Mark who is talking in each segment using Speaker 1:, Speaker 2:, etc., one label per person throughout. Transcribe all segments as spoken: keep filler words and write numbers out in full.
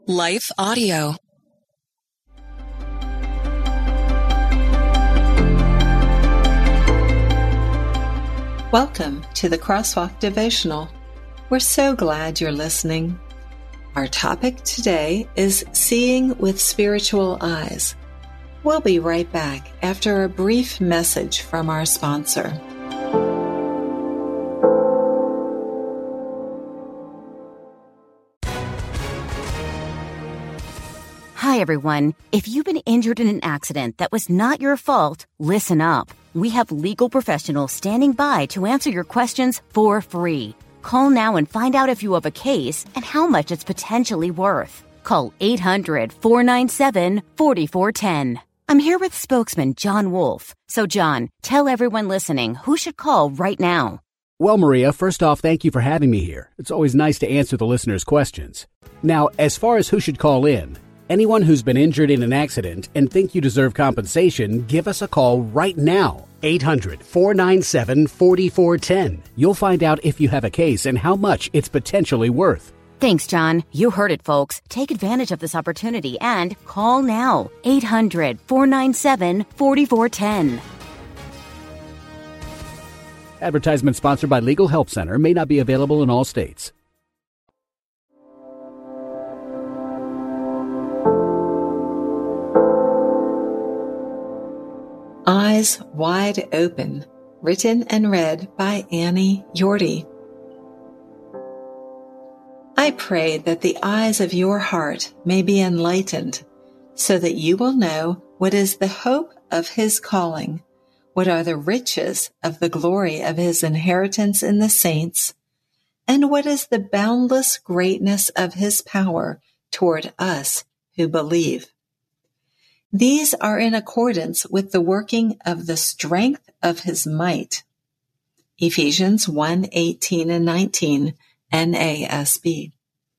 Speaker 1: Life Audio. Welcome to the Crosswalk Devotional. We're so glad you're listening. Our topic today is Seeing with Spiritual Eyes. We'll be right back after a brief message from our sponsor.
Speaker 2: Hi, everyone. If you've been injured in an accident that was not your fault, listen up. We have legal professionals standing by to answer your questions for free. Call now and find out if you have a case and how much it's potentially worth. Call eight hundred, four nine seven, four four one zero. I'm here with spokesman John Wolf. So, John, tell everyone listening who should call right now.
Speaker 3: Well, Maria, first off, thank you for having me here. It's always nice to answer the listeners' questions. Now, as far as who should call in, anyone who's been injured in an accident and think you deserve compensation, give us a call right now. eight hundred, four nine seven, four four one zero. You'll find out if you have a case and how much it's potentially worth.
Speaker 2: Thanks, John. You heard it, folks. Take advantage of this opportunity and call now. eight hundred, four nine seven, four four one zero.
Speaker 3: Advertisement sponsored by Legal Help Center. May not be available in all states.
Speaker 1: Eyes Wide Open, written and read by Annie Yorty. I pray that the eyes of your heart may be enlightened, so that you will know what is the hope of his calling, what are the riches of the glory of his inheritance in the saints, and what is the boundless greatness of his power toward us who believe. These are in accordance with the working of the strength of his might. Ephesians one eighteen and nineteen, N A S B.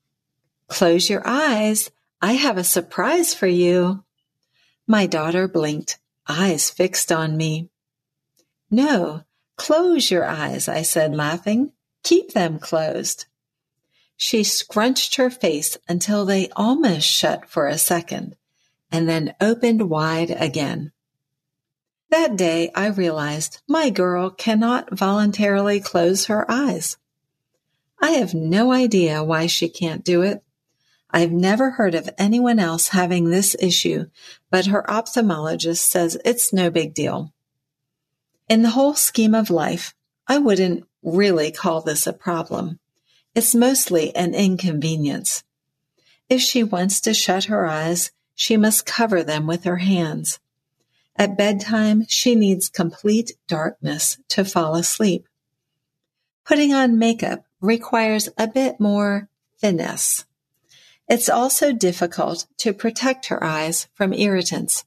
Speaker 1: Close your eyes. I have a surprise for you. My daughter blinked, eyes fixed on me. No, close your eyes, I said, laughing. Keep them closed. She scrunched her face until they almost shut for a second, and then opened wide again. That day I realized my girl cannot voluntarily close her eyes. I have no idea why she can't do it. I've never heard of anyone else having this issue, but her ophthalmologist says it's no big deal. In the whole scheme of life, I wouldn't really call this a problem. It's mostly an inconvenience. If she wants to shut her eyes, she must cover them with her hands. At bedtime, she needs complete darkness to fall asleep. Putting on makeup requires a bit more finesse. It's also difficult to protect her eyes from irritants.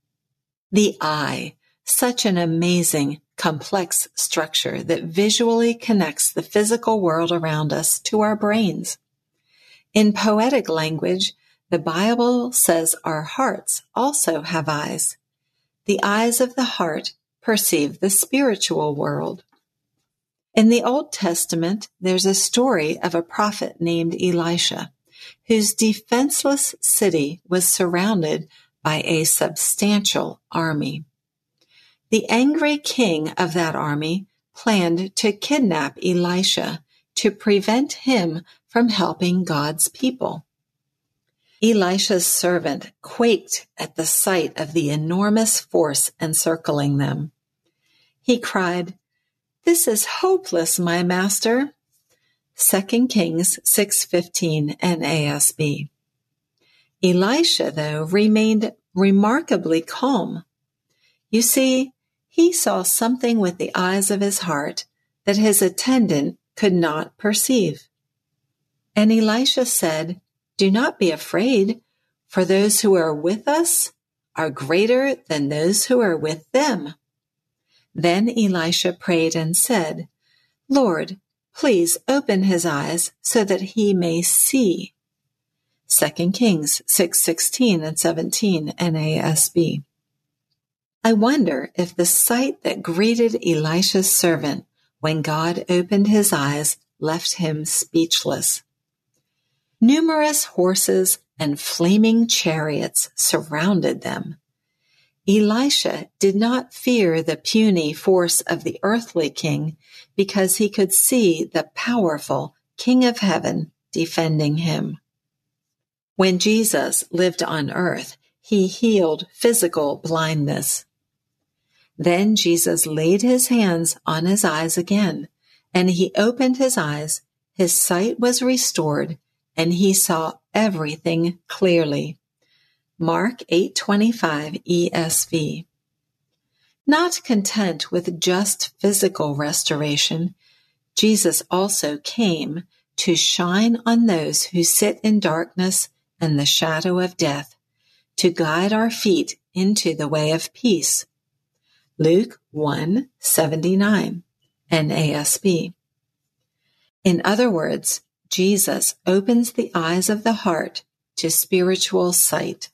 Speaker 1: The eye, such an amazing, complex structure that visually connects the physical world around us to our brains. In poetic language, the Bible says our hearts also have eyes. The eyes of the heart perceive the spiritual world. In the Old Testament, there's a story of a prophet named Elisha, whose defenseless city was surrounded by a substantial army. The angry king of that army planned to kidnap Elisha to prevent him from helping God's people. Elisha's servant quaked at the sight of the enormous force encircling them. He cried, "This is hopeless, my master." Second Kings six fifteen N A S B. Elisha, though, remained remarkably calm. You see, he saw something with the eyes of his heart that his attendant could not perceive. And Elisha said, "Do not be afraid, for those who are with us are greater than those who are with them." Then Elisha prayed and said, "Lord, please open his eyes so that he may see." Second Kings six sixteen and seventeen N A S B. I wonder if the sight that greeted Elisha's servant when God opened his eyes left him speechless. Numerous horses and flaming chariots surrounded them. Elisha did not fear the puny force of the earthly king because he could see the powerful King of Heaven defending him. When Jesus lived on earth, he healed physical blindness. Then Jesus laid his hands on his eyes again, and he opened his eyes, his sight was restored, and he saw everything clearly. Mark eight twenty-five E S V. Not content with just physical restoration, Jesus also came to shine on those who sit in darkness and the shadow of death, to guide our feet into the way of peace. Luke one seventy-nine, N A S B. In other words, Jesus opens the eyes of the heart to spiritual sight.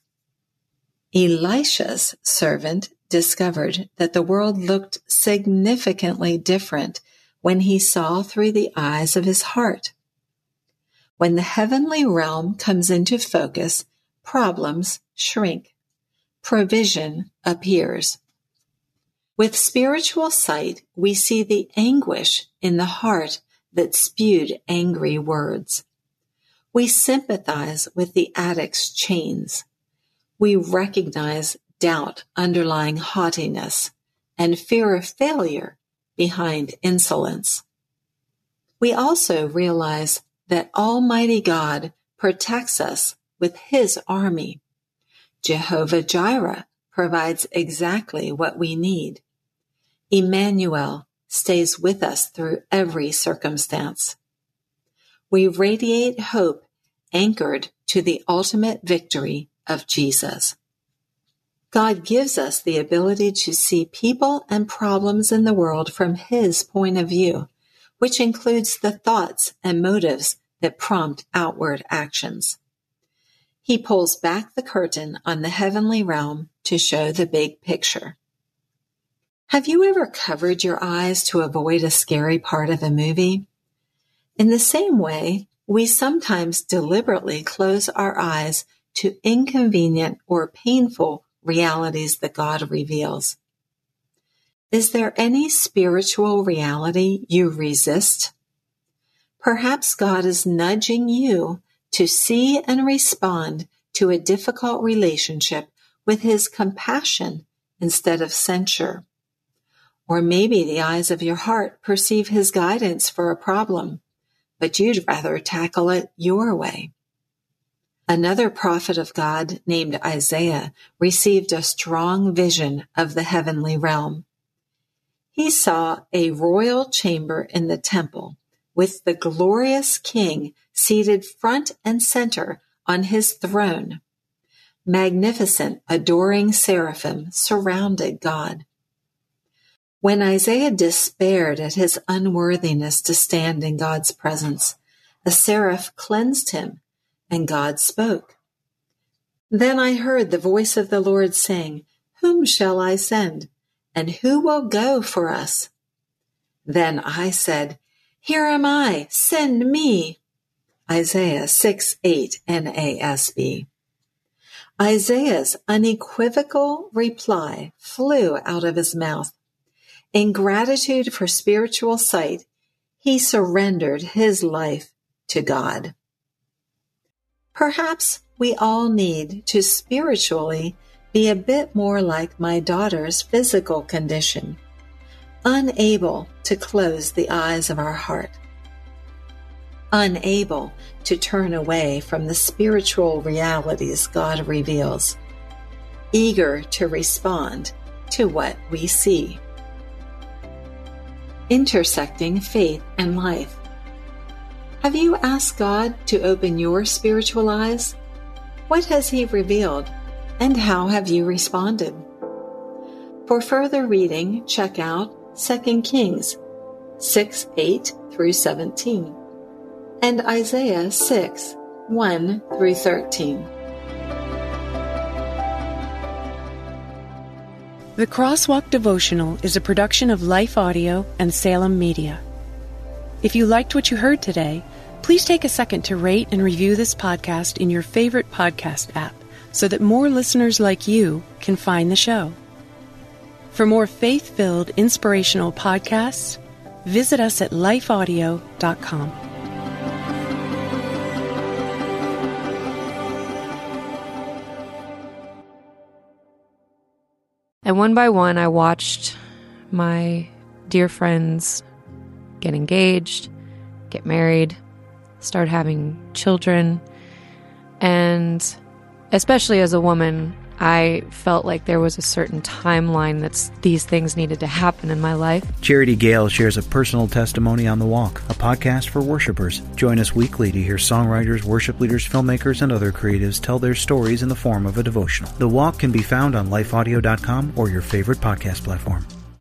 Speaker 1: Elisha's servant discovered that the world looked significantly different when he saw through the eyes of his heart. When the heavenly realm comes into focus, problems shrink. Provision appears. With spiritual sight, we see the anguish in the heart that spewed angry words. We sympathize with the addict's chains. We recognize doubt underlying haughtiness and fear of failure behind insolence. We also realize that Almighty God protects us with His army. Jehovah Jireh provides exactly what we need. Emmanuel stays with us through every circumstance. We radiate hope anchored to the ultimate victory of Jesus. God gives us the ability to see people and problems in the world from His point of view, which includes the thoughts and motives that prompt outward actions. He pulls back the curtain on the heavenly realm to show the big picture. Have you ever covered your eyes to avoid a scary part of a movie? In the same way, we sometimes deliberately close our eyes to inconvenient or painful realities that God reveals. Is there any spiritual reality you resist? Perhaps God is nudging you to see and respond to a difficult relationship with His compassion instead of censure. Or maybe the eyes of your heart perceive His guidance for a problem, but you'd rather tackle it your way. Another prophet of God named Isaiah received a strong vision of the heavenly realm. He saw a royal chamber in the temple with the glorious king seated front and center on his throne. Magnificent, adoring seraphim surrounded God. When Isaiah despaired at his unworthiness to stand in God's presence, a seraph cleansed him, and God spoke. Then I heard the voice of the Lord saying, "Whom shall I send? And who will go for us?" Then I said, "Here am I, send me." Isaiah six eight N A S B. Isaiah's unequivocal reply flew out of his mouth. In gratitude for spiritual sight, he surrendered his life to God. Perhaps we all need to spiritually be a bit more like my daughter's physical condition, unable to close the eyes of our heart, unable to turn away from the spiritual realities God reveals, eager to respond to what we see. Intersecting faith and life. Have you asked God to open your spiritual eyes? What has He revealed, and how have you responded? For further reading, check out Second Kings six eight through seventeen and Isaiah six one through thirteen.
Speaker 4: The Crosswalk Devotional is a production of Life Audio and Salem Media. If you liked what you heard today, Please take a second to rate and review this podcast in your favorite podcast app so that more listeners like you can find the show. For more faith-filled, inspirational podcasts, visit us at life audio dot com.
Speaker 5: And one by one, I watched my dear friends get engaged, get married, start having children. And especially as a woman, I felt like there was a certain timeline that these things needed to happen in my life.
Speaker 6: Charity Gale shares a personal testimony on The Walk, a podcast for worshipers. Join us weekly to hear songwriters, worship leaders, filmmakers, and other creatives tell their stories in the form of a devotional. The Walk can be found on life audio dot com or your favorite podcast platform.